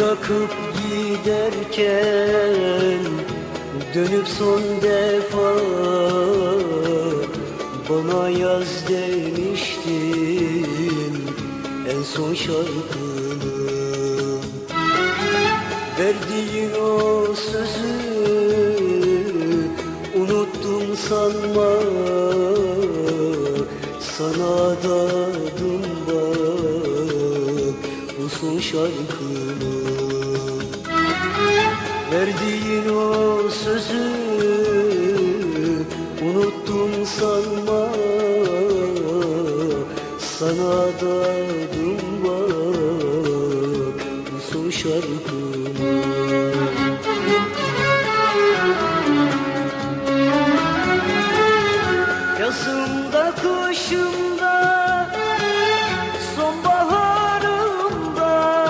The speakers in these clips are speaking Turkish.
bırakıp giderken dönüp son defa bana yaz demiştin en son şarkını. Verdiğin o sözü unuttum sanma, sana adadım bak bu son şarkını. Verdiğin o sözü unuttum sanma, sana adadım bak bu son şarkını. Yazımda, kışımda, sonbaharımda,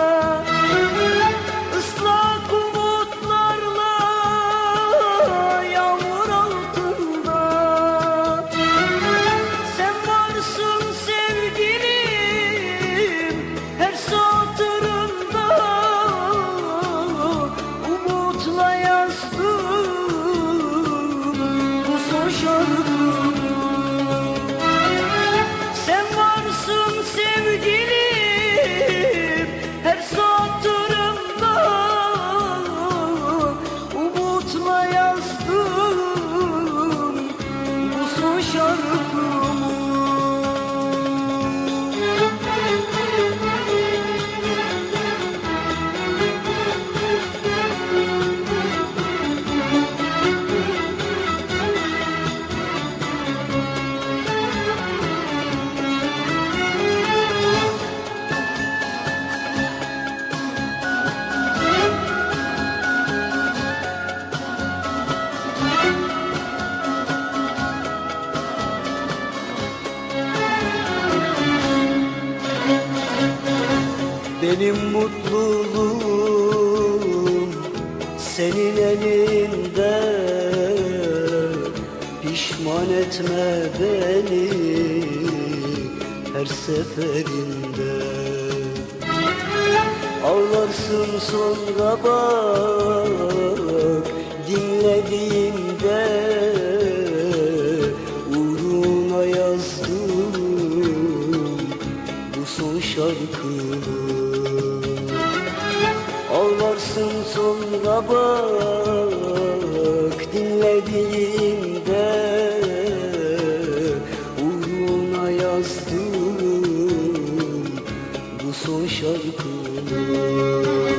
ıslak umutlarla yağmur altında sen varsın sevgilim, her satırında umutla yazdım bu son şarkı. Sevgilim, her satırımda umutla yazdım bu son şarkımı. Benim mutluluğum senin elinde, pişman etme beni her seferinde. Ağlarsın sonra bak dinlediğinde, uğruna yazdım bu son şarkını. Ağlarsın sonra bak dinlediğinde, uğruna yazdım bu son şarkını.